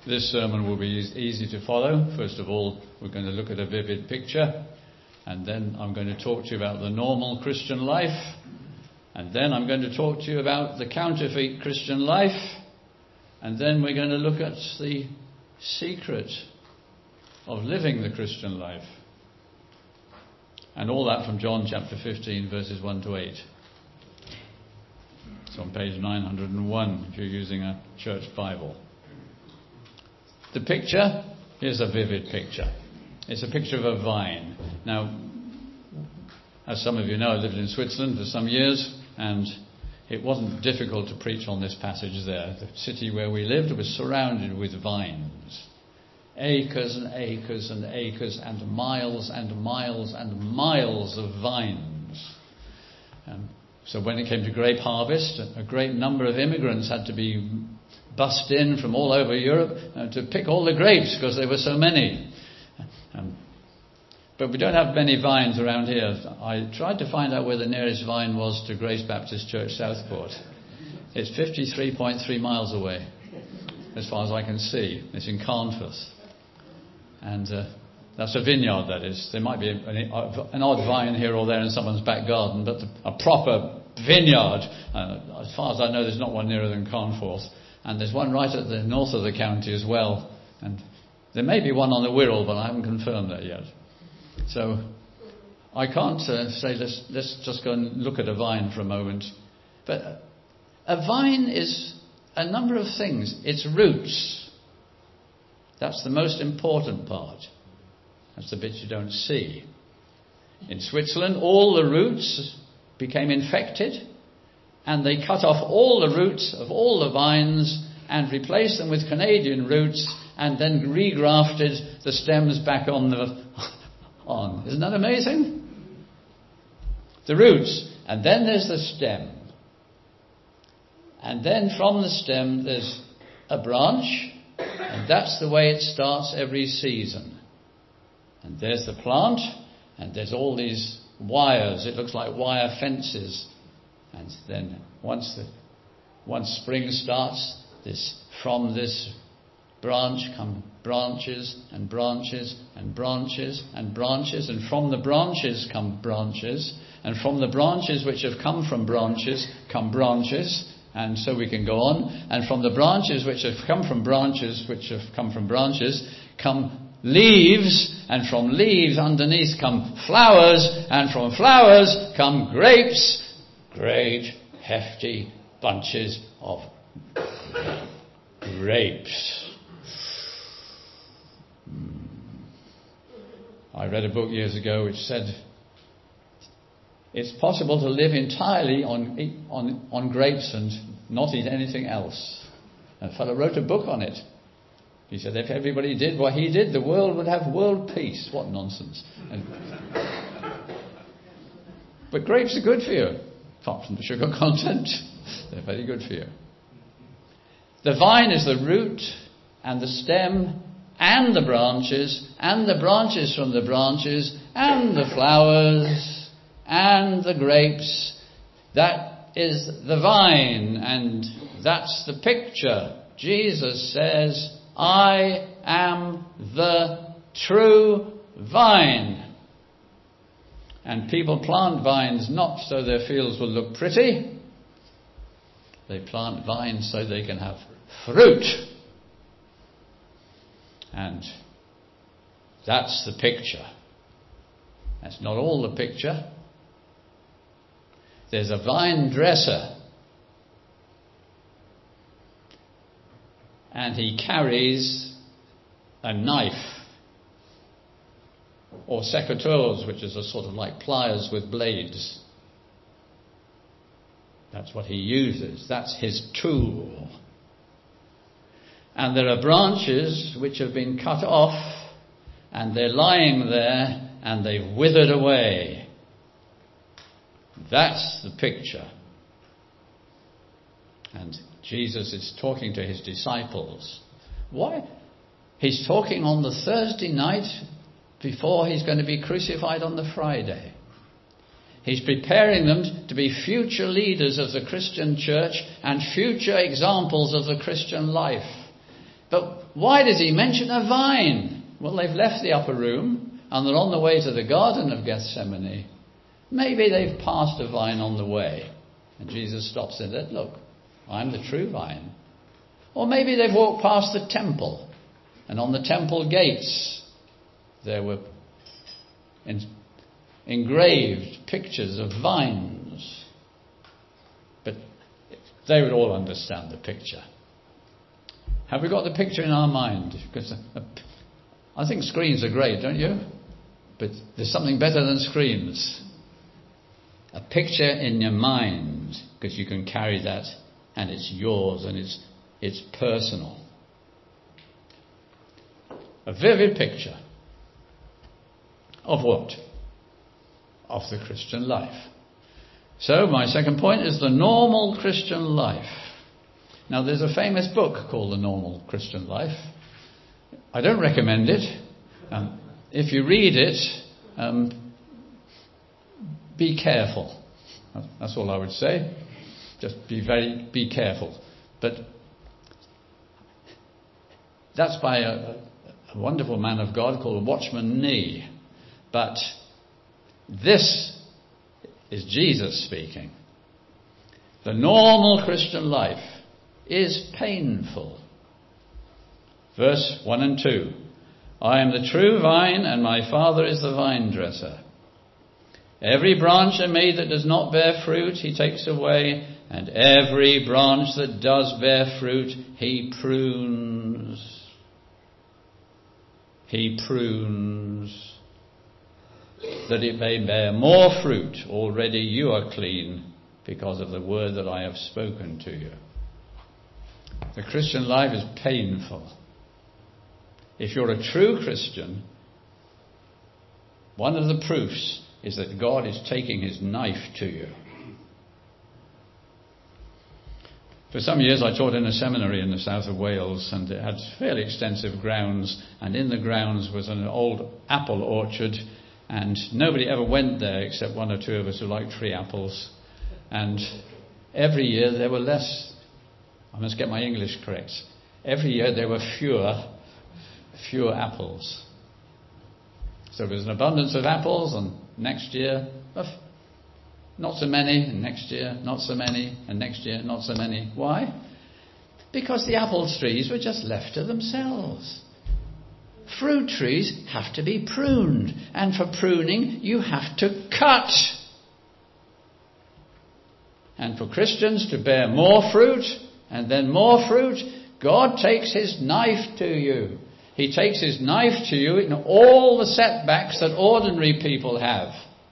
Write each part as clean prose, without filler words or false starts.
This sermon will be easy to follow. First of all, we're going to look at a vivid picture, and then I'm going to talk to you about the normal Christian life, and then I'm going to talk to you about the counterfeit Christian life, and then we're going to look at the secret of living the Christian life. And all that from John chapter 15, verses 1 to 8. It's on page 901 if you're using a church Bible. The picture is a vivid picture. It's a picture of a vine. Now, as some of you know, I lived in Switzerland for some years, and it wasn't difficult to preach on this passage there. The city where we lived was surrounded with vines. Acres and acres and acres and miles and miles and miles of vines. So when it came to grape harvest, a great number of immigrants had to be bussed in from all over Europe to pick all the grapes because there were so many. But we don't have many vines around here. I tried to find out where the nearest vine was to Grace Baptist Church Southport. It's 53.3 miles away, as far as I can see. It's in Carnforth. And that's a vineyard, that is. There might be an odd vine here or there in someone's back garden, but a proper vineyard, as far as I know, there's not one nearer than Carnforth. And there's one right at the north of the county as well. And there may be one on the Wirral, but I haven't confirmed that yet. So I can't say let's just go and look at a vine for a moment. But a vine is a number of things. It's roots. That's the most important part. That's the bit you don't see. In Switzerland, all the roots became infected, and they cut off all the roots of all the vines and replaced them with Canadian roots, and then regrafted the stems back on. Isn't that amazing? The roots. And then there's the stem. And then from the stem there's a branch, and that's the way it starts every season. And there's the plant, and there's all these wires. It looks like wire fences. And then once spring starts, from this branch come branches and branches and branches and branches, and from the branches come branches, and from the branches which have come from branches come branches, and so we can go on, and from the branches which have come from branches which have come from branches come leaves, and from leaves underneath come flowers, and from flowers come grapes, great hefty bunches of grapes. I read a book years ago which said it's possible to live entirely on grapes and not eat anything else. A fellow wrote a book on it. He said if everybody did what he did, the world would have world peace. What nonsense. But grapes are good for you, apart from the sugar content. They're very good for you. The vine is the root and the stem and the branches from the branches and the flowers and the grapes. That is the vine, and that's the picture. Jesus says, I am the true vine. And people plant vines not so their fields will look pretty. They plant vines so they can have fruit. And that's the picture. That's not all the picture. There's a vine dresser, and he carries a knife, or secateurs, which is a sort of like pliers with blades. That's what he uses. That's his tool. And there are branches which have been cut off, and they're lying there, and they've withered away. That's the picture. And Jesus is talking to his disciples. Why? He's talking on the Thursday night before he's going to be crucified on the Friday. He's preparing them to be future leaders of the Christian church and future examples of the Christian life. But why does he mention a vine? Well, they've left the upper room and they're on the way to the Garden of Gethsemane. Maybe they've passed a vine on the way. And Jesus stops and said, look, I'm the true vine. Or maybe they've walked past the temple. And on the temple gates there were engraved pictures of vines. But they would all understand the picture. Have we got the picture in our mind? Because I think screens are great, don't you? But there's something better than screens. A picture in your mind, because you can carry that and it's yours and it's personal. A vivid picture of what? Of the Christian life. So my second point is the normal Christian life. Now there's a famous book called The Normal Christian Life. I don't recommend it. If you read it, be careful. That's all I would say. Just be careful. But that's by a wonderful man of God called Watchman Nee. But this is Jesus speaking. The normal Christian life is painful. Verse 1 and 2. I am the true vine, and my Father is the vine dresser. Every branch in me that does not bear fruit, he takes away, and every branch that does bear fruit, he prunes. He prunes, that it may bear more fruit. Already you are clean because of the word that I have spoken to you. The Christian life is painful. If you're a true Christian, one of the proofs is that God is taking his knife to you. For some years I taught in a seminary in the south of Wales, and it had fairly extensive grounds, and in the grounds was an old apple orchard, and nobody ever went there except one or two of us who liked free apples. And every year there were less, I must get my English correct, every year there were fewer apples. So there was an abundance of apples, and next year not so many, and next year not so many, and next year not so many. Why? Because the apple trees were just left to themselves. Fruit trees have to be pruned, and for pruning you have to cut. And for Christians to bear more fruit and then more fruit, God takes his knife to you. He takes his knife to you in all the setbacks that ordinary people have.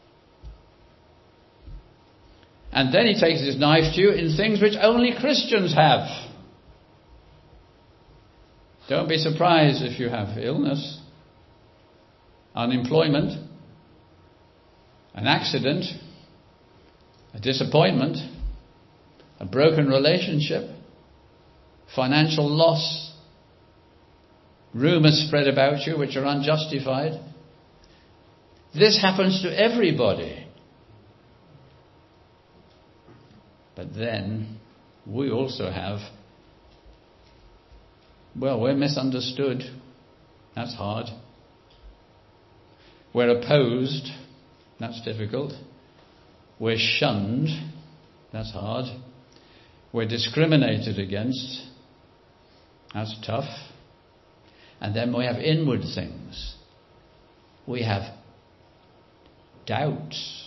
And then he takes his knife to you in things which only Christians have. Don't be surprised if you have illness, unemployment, an accident, a disappointment, a broken relationship, financial loss, rumours spread about you which are unjustified. This happens to everybody. But then we also have, we're misunderstood. That's hard. We're opposed. That's difficult. We're shunned. That's hard. We're discriminated against. That's tough. And then we have inward things. We have doubts.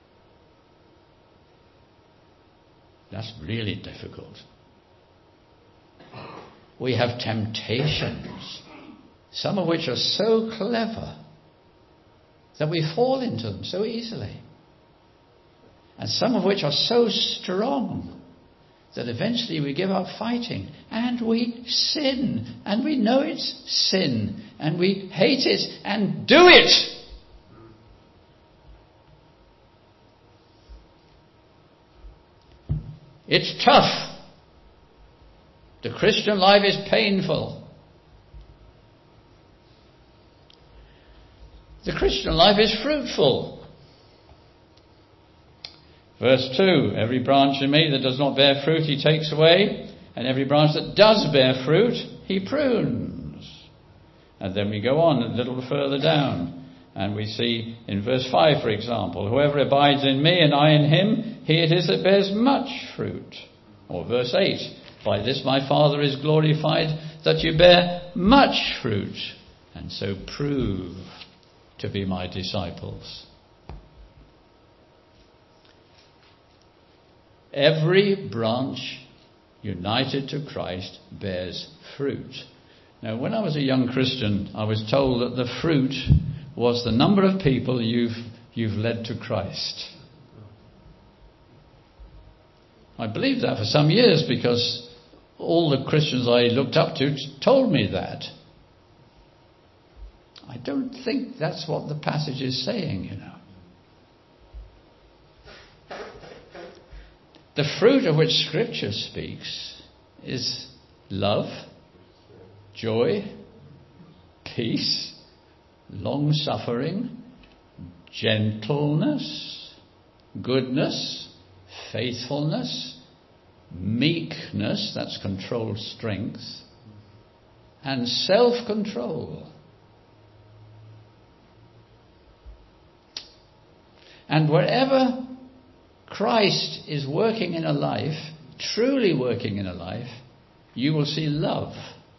That's really difficult. We have temptations, some of which are so clever that we fall into them so easily. And some of which are so strong that eventually we give up fighting and we sin, and we know it's sin, and we hate it and do it. It's tough. The Christian life is painful. The Christian life is fruitful. Verse 2, every branch in me that does not bear fruit he takes away, And every branch that does bear fruit, he prunes. And then we go on a little further down. And we see in verse 5, for example, whoever abides in me and I in him, he it is that bears much fruit. Or verse 8, by this my Father is glorified, that you bear much fruit, and so prove to be my disciples. Every branch united to Christ bears fruit. Now, when I was a young Christian, I was told that the fruit was the number of people you've led to Christ. I believed that for some years because all the Christians I looked up to told me that. I don't think that's what the passage is saying, you know. The fruit of which Scripture speaks is love, joy, peace, long-suffering, gentleness, goodness, faithfulness, meekness, that's controlled strength, and self-control. And wherever Christ is working in a life, truly working in a life, you will see love.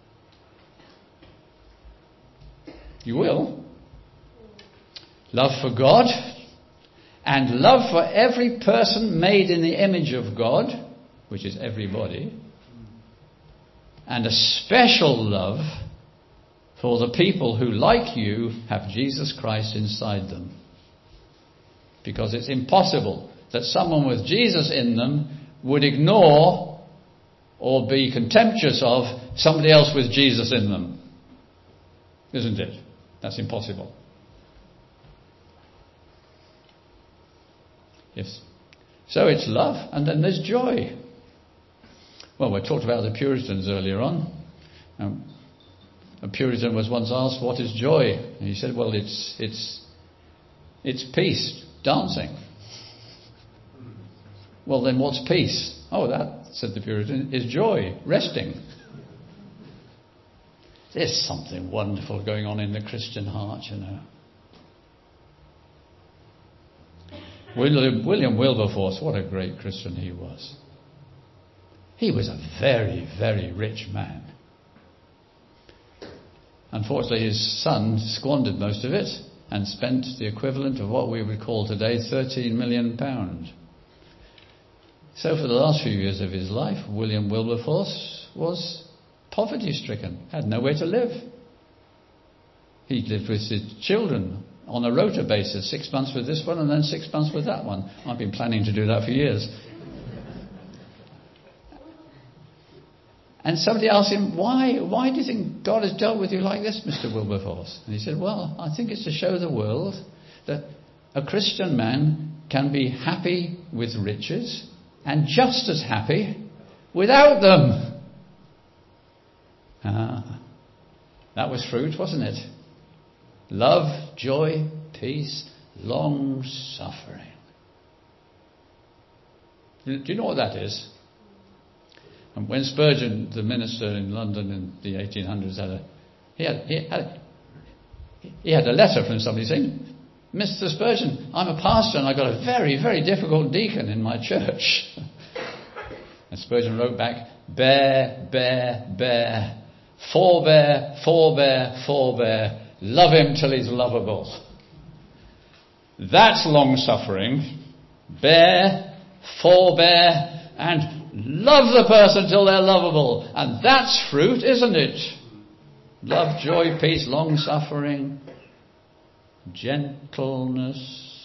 You will. Love for God and love for every person made in the image of God, which is everybody, and a special love for the people who, like you, have Jesus Christ inside them. Because it's impossible that someone with Jesus in them would ignore or be contemptuous of somebody else with Jesus in them. Isn't it? That's impossible. Yes. So it's love, and then there's joy. Well, we talked about the Puritans earlier on. A Puritan was once asked, "What is joy?" And he said, "Well, it's peace, dancing." Well, then what's peace? "Oh, that," said the Puritan, "is joy, resting." There's something wonderful going on in the Christian heart, you know. William Wilberforce, what a great Christian he was. He was a very, very rich man. Unfortunately, his son squandered most of it and spent the equivalent of what we would call today £13 million. So for the last few years of his life, William Wilberforce was poverty-stricken, had nowhere to live. He lived with his children on a rota basis, 6 months with this one and then 6 months with that one. I've been planning to do that for years. And somebody asked him, why do you think God has dealt with you like this, Mr. Wilberforce? And he said, well, I think it's to show the world that a Christian man can be happy with riches and just as happy without them. That was fruit, wasn't it? Love, joy, peace, long-suffering. Do you know what that is? And when Spurgeon, the minister in London in the 1800s, he had a letter from somebody saying, "Mr. Spurgeon, I'm a pastor and I've got a very, very difficult deacon in my church." And Spurgeon wrote back, "Bear, bear, bear. Forbear, forbear, forbear. Love him till he's lovable." That's long-suffering. Bear, forbear, and love the person till they're lovable. And that's fruit, isn't it? Love, joy, peace, long-suffering, gentleness,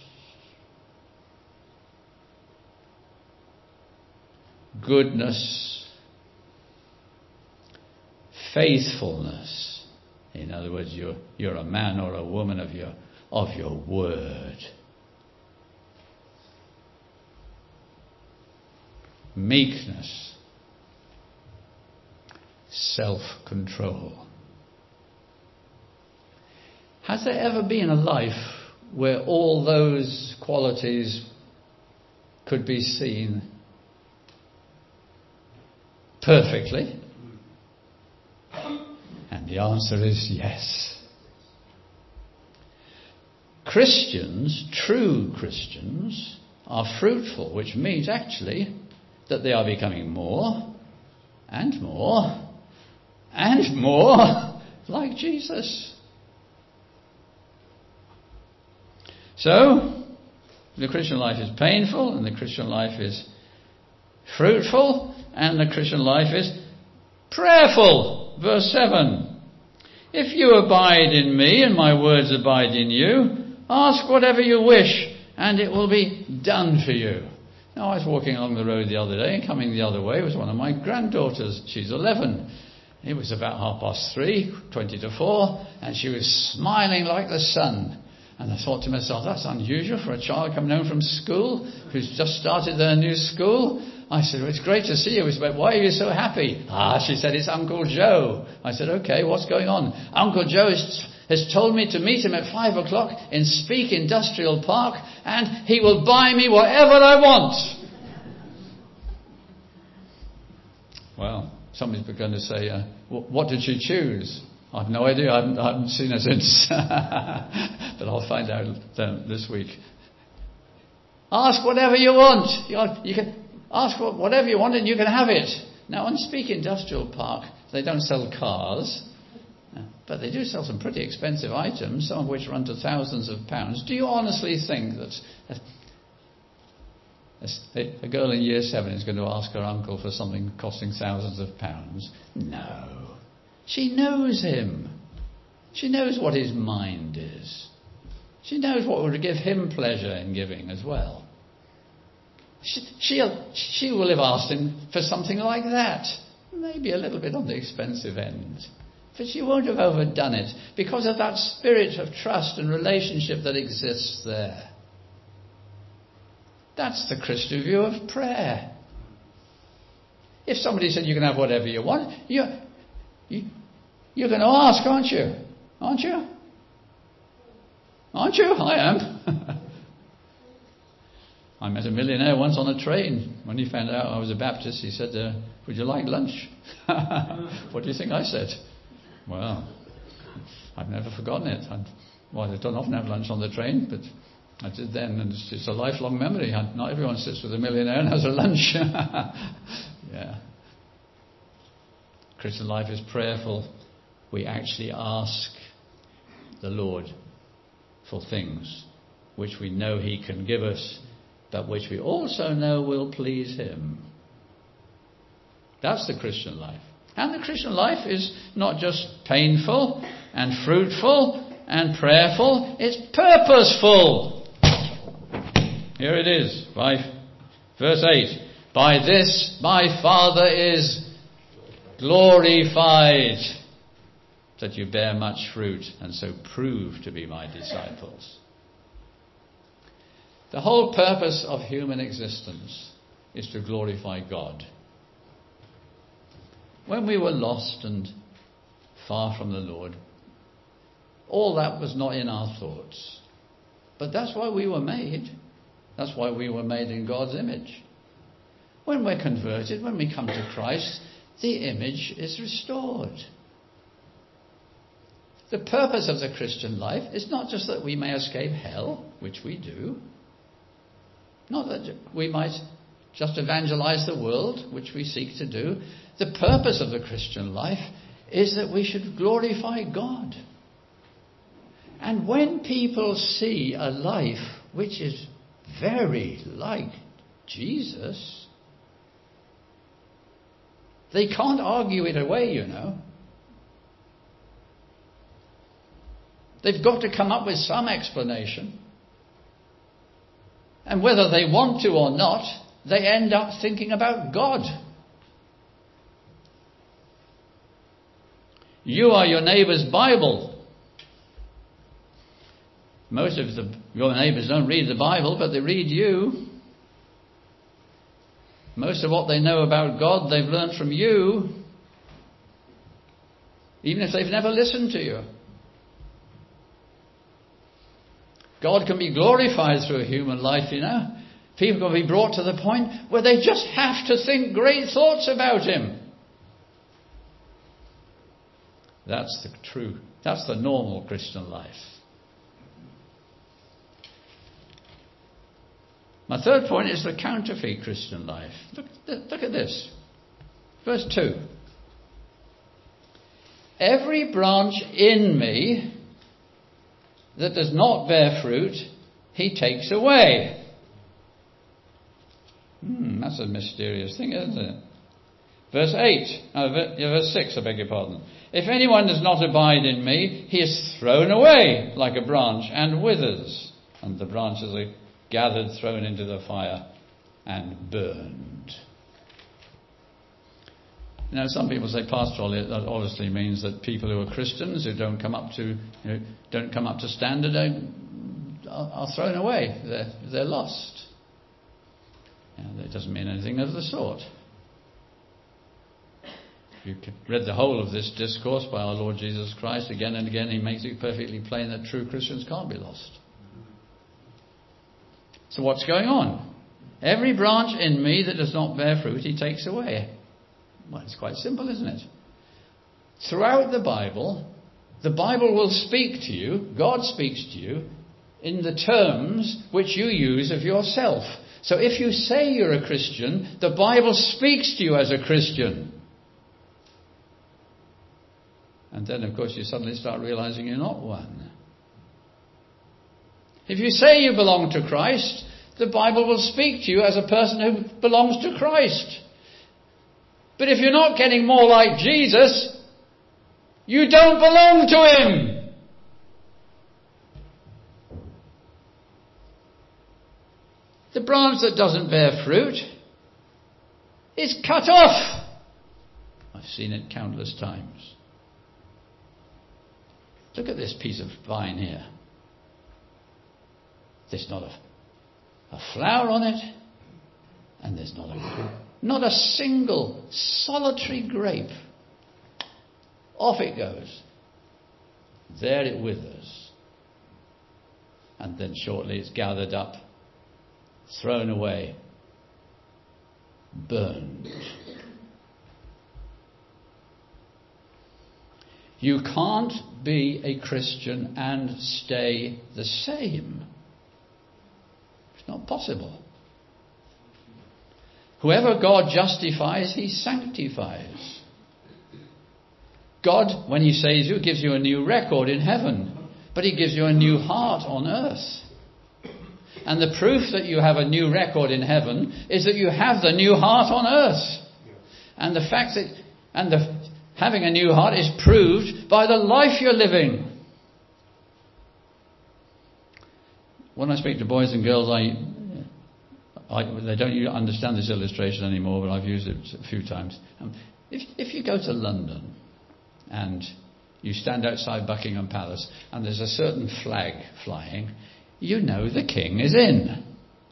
goodness, faithfulness. In other words, you're a man or a woman of your word. Meekness, self-control. Has there ever been a life where all those qualities could be seen? perfectly? And the answer is yes. Christians, true Christians, are fruitful, which means actually that they are becoming more and more and more like Jesus. So, the Christian life is painful, and the Christian life is fruitful, and the Christian life is prayerful. Verse 7. If you abide in me and my words abide in you, ask whatever you wish and it will be done for you. Now, I was walking along the road the other day, and coming the other way was one of my granddaughters. She's 11. It was about 3:30, 20 to 4, and she was smiling like the sun. And I thought to myself, that's unusual for a child coming home from school who's just started their new school. I said, well, it's great to see you. She said, why are you so happy? She said, it's Uncle Joe. I said, okay, what's going on? Uncle Joe has told me to meet him at 5 o'clock in Speke Industrial Park, and he will buy me whatever I want. Well, somebody's begun to say, what did she choose? I've no idea. I haven't seen her since. But I'll find out this week. Ask whatever you want. You can ask for whatever you want and you can have it. Now, on Speke Industrial Park, they don't sell cars, but they do sell some pretty expensive items, some of which run to thousands of pounds. Do you honestly think that a girl in year 7 is going to ask her uncle for something costing thousands of pounds? No. She knows him. She knows what his mind is. She knows what would give him pleasure in giving as well. She will have asked him for something like that. Maybe a little bit on the expensive end. But she won't have overdone it because of that spirit of trust and relationship that exists there. That's the Christian view of prayer. If somebody said you can have whatever you want, you're going to ask, aren't you? Aren't you? Aren't you? I am. I met a millionaire once on a train. When he found out I was a Baptist, he said, would you like lunch? What do you think I said? Well, I've never forgotten it. I don't often have lunch on the train, but I did then, and it's a lifelong memory. Not everyone sits with a millionaire and has a lunch. Yeah. Christian life is prayerful. We actually ask the Lord for things which we know He can give us, but which we also know will please Him. That's the Christian life. And the Christian life is not just painful and fruitful and prayerful, it's purposeful. Here it is, verse 8. By this my Father is glorified, that you bear much fruit and so prove to be my disciples. The whole purpose of human existence is to glorify God. When we were lost and far from the Lord, all that was not in our thoughts. But that's why we were made. That's why we were made in God's image. When we're converted, when we come to Christ, the image is restored. The purpose of the Christian life is not just that we may escape hell, which we do. Not that we might just evangelize the world, which we seek to do. The purpose of the Christian life is that we should glorify God. And when people see a life which is very like Jesus, they can't argue it away, you know. They've got to come up with some explanation. And whether they want to or not, they end up thinking about God. You are your neighbour's Bible. Most of your neighbours don't read the Bible, but they read you. Most of what they know about God, they've learned from you, even if they've never listened to you. God can be glorified through a human life, you know. People can be brought to the point where they just have to think great thoughts about Him. That's the normal Christian life. My third point is the counterfeit Christian life. Look at this. Verse 2. Every branch in me that does not bear fruit, he takes away. That's a mysterious thing, isn't it? Verse 6, I beg your pardon. If anyone does not abide in me, he is thrown away like a branch and withers, and the branches are gathered, thrown into the fire, and burned. Now, some people say pastorally, that obviously means that people who are Christians who don't come up to standard are thrown away. They're lost. That doesn't mean anything of the sort. You read the whole of this discourse by our Lord Jesus Christ again and again. He makes it perfectly plain that true Christians can't be lost. So what's going on? Every branch in me that does not bear fruit, he takes away. Well, it's quite simple, isn't it? Throughout the Bible will speak to you, God speaks to you, in the terms which you use of yourself. So if you say you're a Christian, the Bible speaks to you as a Christian. And then, of course, you suddenly start realizing you're not one. If you say you belong to Christ, the Bible will speak to you as a person who belongs to Christ. But if you're not getting more like Jesus, you don't belong to him. The branch that doesn't bear fruit is cut off. I've seen it countless times. Look at this piece of vine here. There's not a flower on it, and there's not a single solitary grape. Off it goes. There it withers. And then shortly it's gathered up, thrown away, burned. You can't be a Christian and stay the same. It's not possible. Whoever God justifies, he sanctifies. God, when he saves you, gives you a new record in heaven, but he gives you a new heart on earth. And the proof that you have a new record in heaven is that you have the new heart on earth. And the fact that having a new heart is proved by the life you're living. When I speak to boys and girls, they don't understand this illustration anymore, but I've used it a few times. If you go to London and you stand outside Buckingham Palace and there's a certain flag flying, you know the king is in.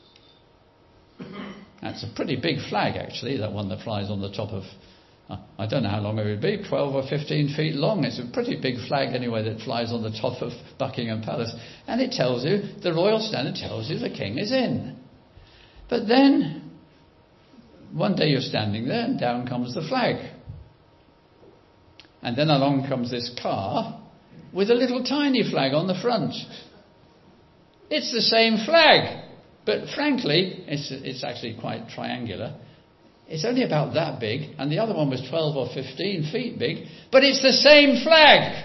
That's a pretty big flag, actually, that one that flies on the top of, I don't know how long it would be, 12 or 15 feet long. It's a pretty big flag anyway that flies on the top of Buckingham Palace. And it tells you, the royal standard tells you the king is in. But then, one day you're standing there and down comes the flag. And then along comes this car with a little tiny flag on the front. It's the same flag, but frankly, it's actually quite triangular. It's only about that big, and the other one was 12 or 15 feet big, but it's the same flag.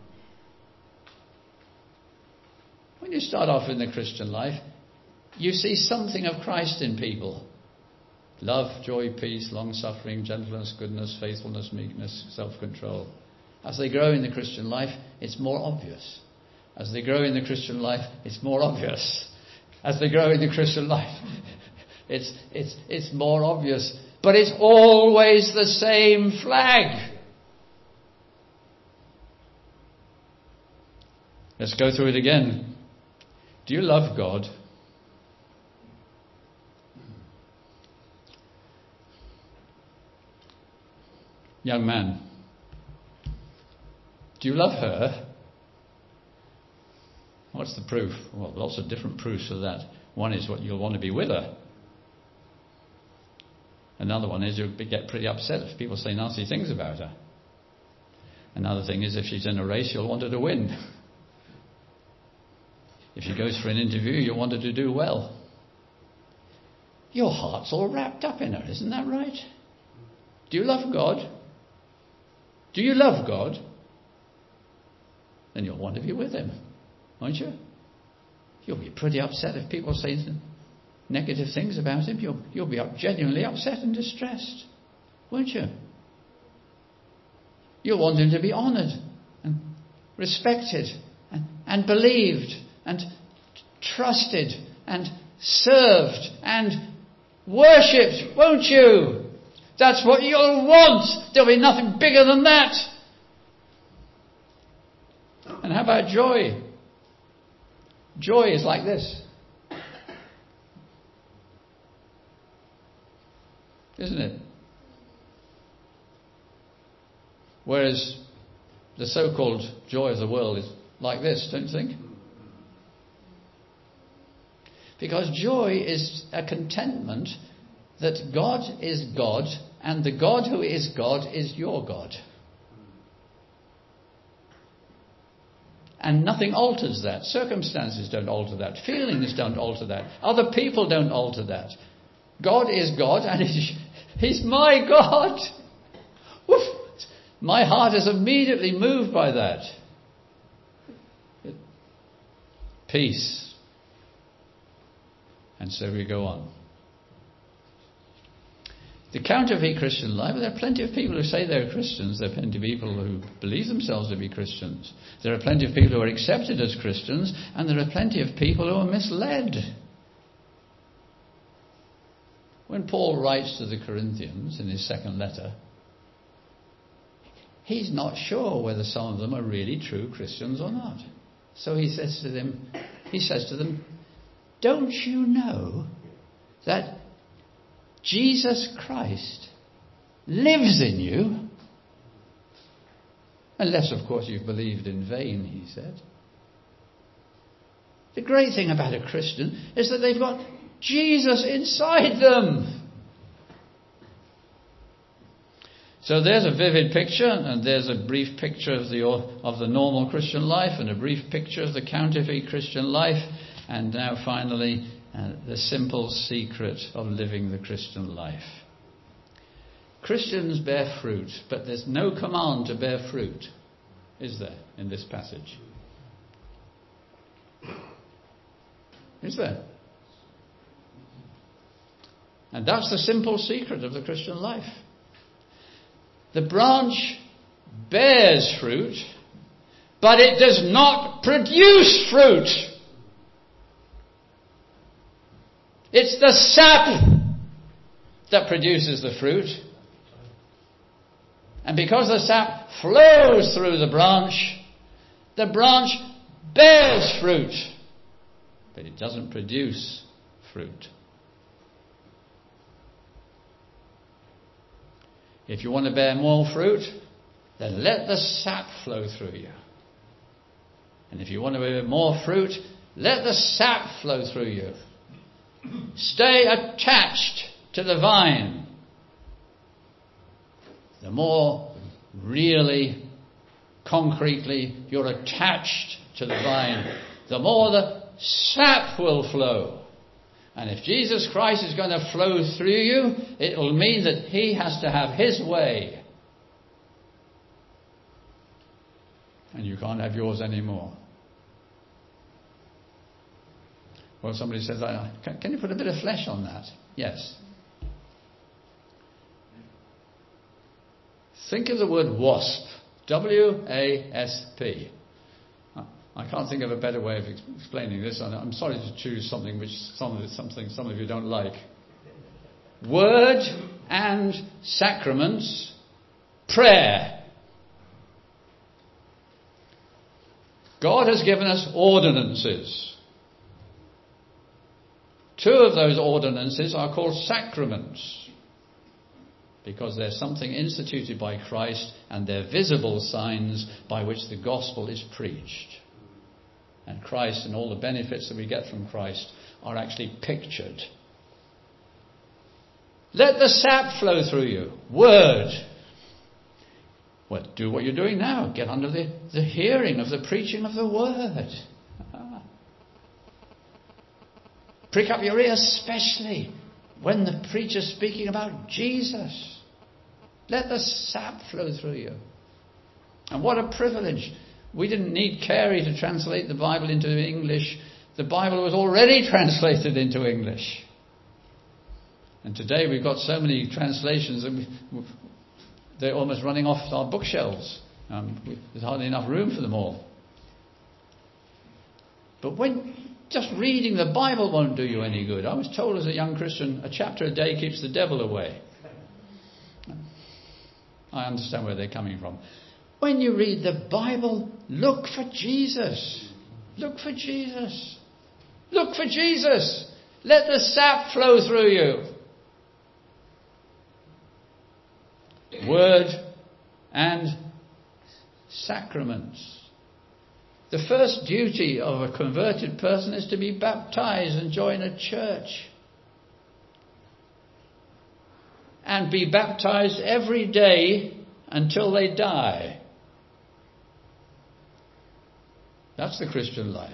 When you start off in the Christian life, you see something of Christ in people. Love, joy, peace, long-suffering, gentleness, goodness, faithfulness, meekness, self-control. As they grow in the Christian life, it's more obvious. As they grow in the Christian life, it's more obvious. As they grow in the Christian life, it's more obvious. But it's always the same flag. Let's go through it again. Do you love God? Young man, do you love her? What's the proof? Well, lots of different proofs of that. One is what you'll want to be with her. Another one is you'll get pretty upset if people say nasty things about her. Another thing is if she's in a race, you'll want her to win. If she goes for an interview, you'll want her to do well. Your heart's all wrapped up in her, isn't that right? Do you love God? Do you love God? Then you'll want to be with him, won't you? You'll be pretty upset if people say negative things about him. You'll be genuinely upset and distressed, won't you? You'll want him to be honoured and respected and believed and trusted and served and worshipped, won't you? That's what you'll want. There'll be nothing bigger than that. And how about joy? Joy is like this, isn't it? Whereas the so-called joy of the world is like this, don't you think? Because joy is a contentment that God is God and the God who is God is your God. And nothing alters that. Circumstances don't alter that. Feelings don't alter that. Other people don't alter that. God is God and He's my God. Woof. My heart is immediately moved by that. Peace. And so we go on. The counterfeit Christian life, there are plenty of people who say they're Christians. There are plenty of people who believe themselves to be Christians. There are plenty of people who are accepted as Christians, and there are plenty of people who are misled. When Paul writes to the Corinthians in his second letter, he's not sure whether some of them are really true Christians or not. So he says to them, don't you know that Jesus Christ lives in you? Unless, of course, you've believed in vain, he said. The great thing about a Christian is that they've got Jesus inside them. So there's a vivid picture, and there's a brief picture of the normal Christian life, and a brief picture of the counterfeit Christian life, and now finally the simple secret of living the Christian life. Christians bear fruit, but there's no command to bear fruit, is there, in this passage? Is there? And that's the simple secret of the Christian life. The branch bears fruit, but it does not produce fruit. It's the sap that produces the fruit. And because the sap flows through the branch bears fruit, but it doesn't produce fruit. If you want to bear more fruit, then let the sap flow through you. And if you want to bear more fruit, let the sap flow through you. Stay attached to the vine. The more really, concretely you're attached to the vine, the more the sap will flow. And if Jesus Christ is going to flow through you, it will mean that He has to have His way. And you can't have yours anymore. Well, somebody says, can you put a bit of flesh on that? Yes. Think of the word wasp. W-A-S-P. I can't think of a better way of explaining this. I'm sorry to choose something which some of you don't like. Word and sacraments, prayer. God has given us ordinances. Two of those ordinances are called sacraments, because they're something instituted by Christ and they're visible signs by which the gospel is preached. And Christ and all the benefits that we get from Christ are actually pictured. Let the sap flow through you. Word. Well, do what you're doing now. Get under the hearing of the preaching of the word. Prick up your ears, especially when the preacher's speaking about Jesus. Let the sap flow through you. And what a privilege. We didn't need Carey to translate the Bible into English. The Bible was already translated into English. And today we've got so many translations that they're almost running off our bookshelves. There's hardly enough room for them all. But when just reading the Bible won't do you any good. I was told as a young Christian, a chapter a day keeps the devil away. I understand where they're coming from. When you read the Bible, look for Jesus. Look for Jesus. Look for Jesus. Let the sap flow through you. Word and sacraments. The first duty of a converted person is to be baptized and join a church. And be baptized every day until they die. That's the Christian life.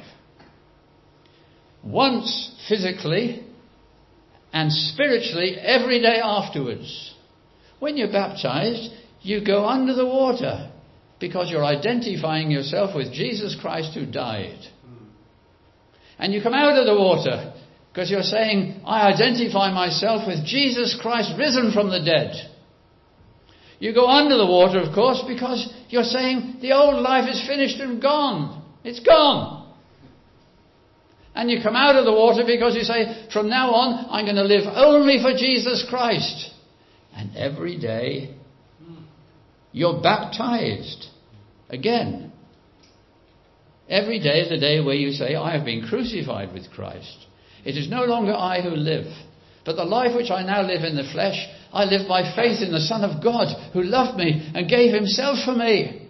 Once physically and spiritually every day afterwards. When you're baptized, you go under the water because you're identifying yourself with Jesus Christ who died. And you come out of the water because you're saying, I identify myself with Jesus Christ risen from the dead. You go under the water, of course, because you're saying the old life is finished and gone. It's gone. And you come out of the water because you say, from now on, I'm going to live only for Jesus Christ. And every day, you're baptized again. Every day is a day where you say, I have been crucified with Christ. It is no longer I who live, but the life which I now live in the flesh, I live by faith in the Son of God who loved me and gave himself for me.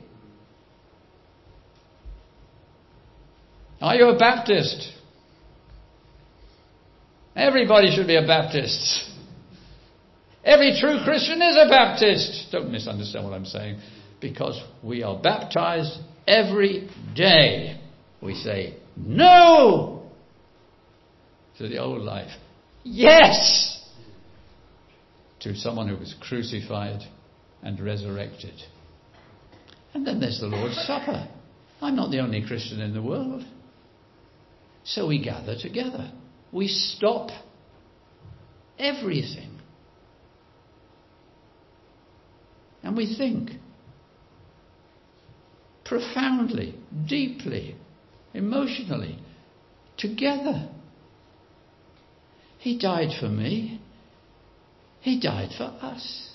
Are you a Baptist? Everybody should be a Baptist. Every true Christian is a Baptist. Don't misunderstand what I'm saying. Because we are baptized every day. We say, no to the old life. Yes to someone who was crucified and resurrected. And then there's the Lord's Supper. I'm not the only Christian in the world. So we gather together. We stop everything. And we think profoundly, deeply, emotionally, together. He died for me. He died for us.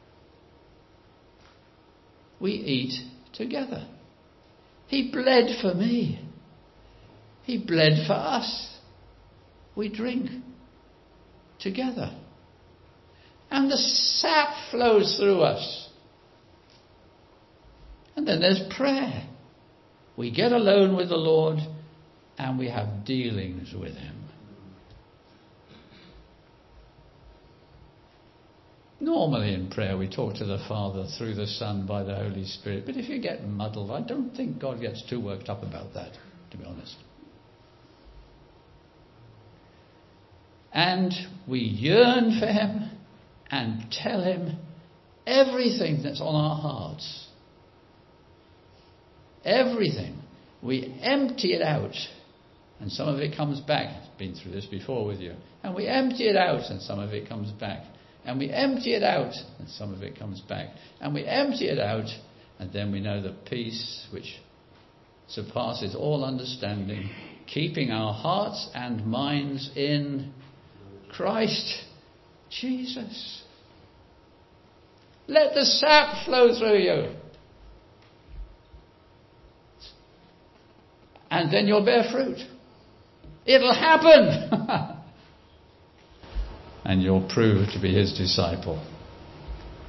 We eat together. He bled for me. He bled for us. We drink together. And the sap flows through us. And then there's prayer. We get alone with the Lord and we have dealings with him. Normally in prayer we talk to the Father through the Son by the Holy Spirit. But if you get muddled, I don't think God gets too worked up about that, to be honest. And we yearn for him and tell him everything that's on our hearts. Everything. We empty it out and some of it comes back. I've been through this before with you. And we empty it out and some of it comes back. And we empty it out and some of it comes back. And we empty it out and then we know the peace which surpasses all understanding, keeping our hearts and minds in Christ Jesus. Let the sap flow through you. And then you'll bear fruit. It'll happen. And you'll prove to be his disciple.